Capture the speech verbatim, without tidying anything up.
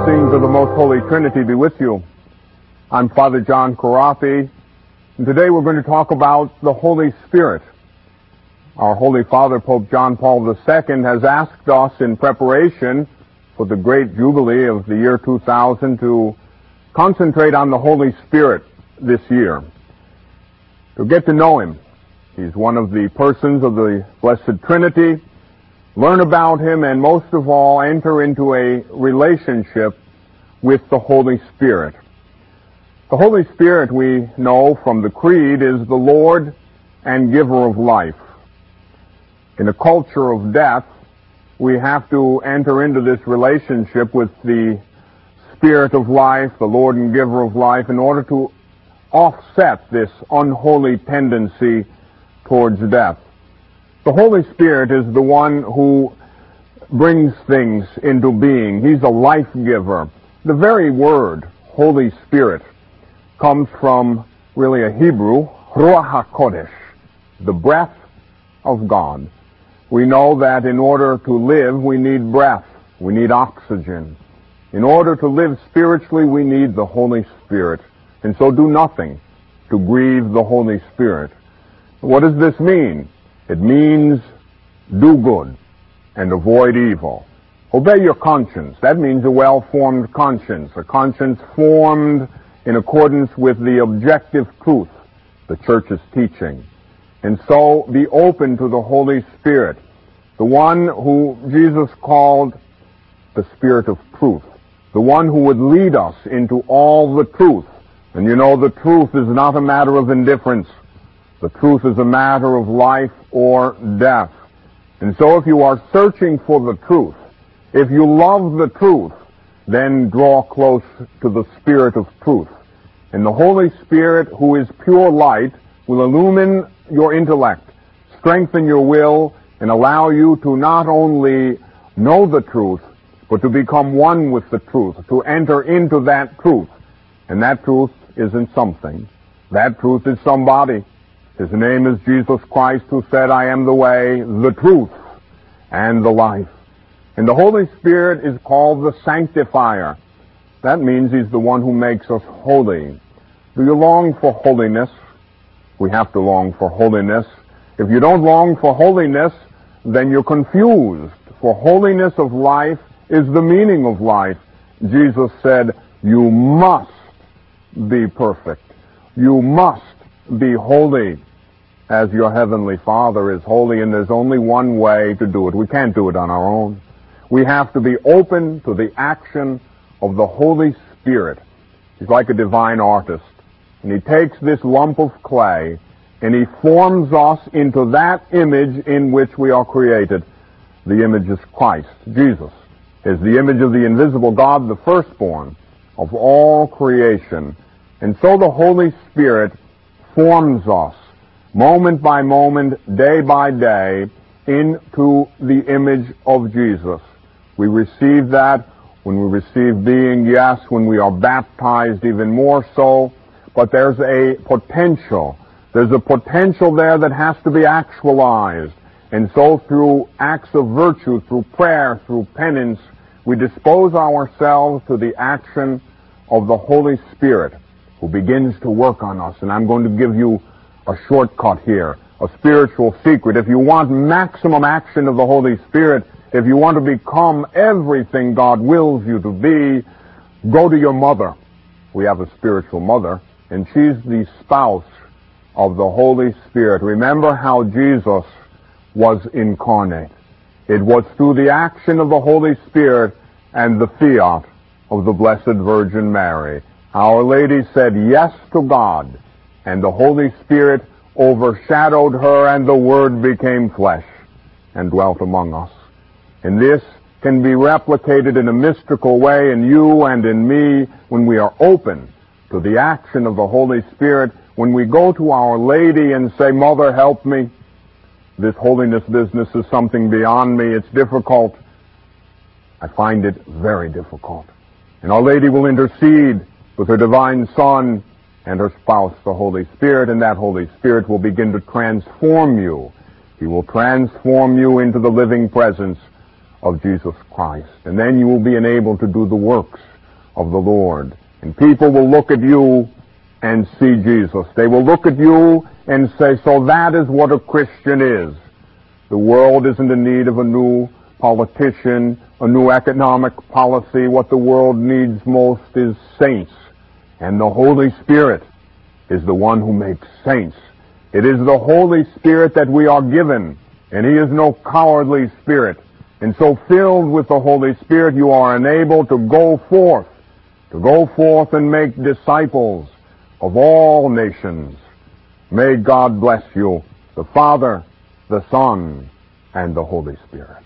blessings of the Most Holy Trinity be with you. I'm Father John Carafi, and today we're going to talk about the Holy Spirit. Our Holy Father, Pope John Paul the Second, has asked us in preparation for the great Jubilee of the year two thousand to concentrate on the Holy Spirit this year, to get to know Him. He's one of the persons of the Blessed Trinity. Learn about Him, and most of all, enter into a relationship with the Holy Spirit. The Holy Spirit, we know from the Creed, is the Lord and giver of life. In a culture of death, we have to enter into this relationship with the Spirit of life, the Lord and giver of life, in order to offset this unholy tendency towards death. The Holy Spirit is the one who brings things into being. He's a life giver. The very word, Holy Spirit, comes from really a Hebrew, Ruach HaKodesh, the breath of God. We know that in order to live, we need breath. We need oxygen. In order to live spiritually, we need the Holy Spirit. And so do nothing to grieve the Holy Spirit. What does this mean? It means do good and avoid evil. Obey your conscience. That means a well-formed conscience, a conscience formed in accordance with the objective truth the Church is teaching. And so be open to the Holy Spirit, the one who Jesus called the Spirit of truth, the one who would lead us into all the truth. And you know, the truth is not a matter of indifference. The truth is a matter of life or death. And so if you are searching for the truth, if you love the truth, then draw close to the Spirit of truth. And the Holy Spirit, who is pure light, will illumine your intellect, strengthen your will, and allow you to not only know the truth, but to become one with the truth, to enter into that truth. And that truth isn't something. That truth is somebody. His name is Jesus Christ, who said, I am the way, the truth, and the life. And the Holy Spirit is called the Sanctifier. That means He's the one who makes us holy. Do you long for holiness? We have to long for holiness. If you don't long for holiness, then you're confused. For holiness of life is the meaning of life. Jesus said, you must be perfect. You must be holy as your Heavenly Father is holy, and there's only one way to do it. We can't do it on our own. We have to be open to the action of the Holy Spirit. He's like a divine artist, and He takes this lump of clay and He forms us into that image in which we are created. The image is Christ. Jesus is the image of the invisible God, the firstborn of all creation. And so the Holy Spirit forms us moment by moment, day by day, into the image of Jesus. We receive that when we receive being, yes, when we are baptized even more so, but there's a potential. There's a potential there that has to be actualized. And so through acts of virtue, through prayer, through penance, we dispose ourselves to the action of the Holy Spirit, who begins to work on us. And I'm going to give you a shortcut here, a spiritual secret. If you want maximum action of the Holy Spirit, if you want to become everything God wills you to be, go to your mother. We have a spiritual mother, and she's the spouse of the Holy Spirit. Remember how Jesus was incarnate. It was through the action of the Holy Spirit and the fiat of the Blessed Virgin Mary. Our Lady said yes to God, and the Holy Spirit overshadowed her, and the Word became flesh and dwelt among us. And this can be replicated in a mystical way in you and in me when we are open to the action of the Holy Spirit, when we go to Our Lady and say, Mother, help me. This holiness business is something beyond me. It's difficult. I find it very difficult. And Our Lady will intercede with her divine Son and her spouse, the Holy Spirit, and that Holy Spirit will begin to transform you. He will transform you into the living presence of Jesus Christ. And then you will be enabled to do the works of the Lord. And people will look at you and see Jesus. They will look at you and say, so that is what a Christian is. The world isn't in need of a new politician, a new economic policy. What the world needs most is saints. And the Holy Spirit is the one who makes saints. It is the Holy Spirit that we are given, and He is no cowardly spirit. And so filled with the Holy Spirit, you are enabled to go forth, to go forth and make disciples of all nations. May God bless you, the Father, the Son, and the Holy Spirit.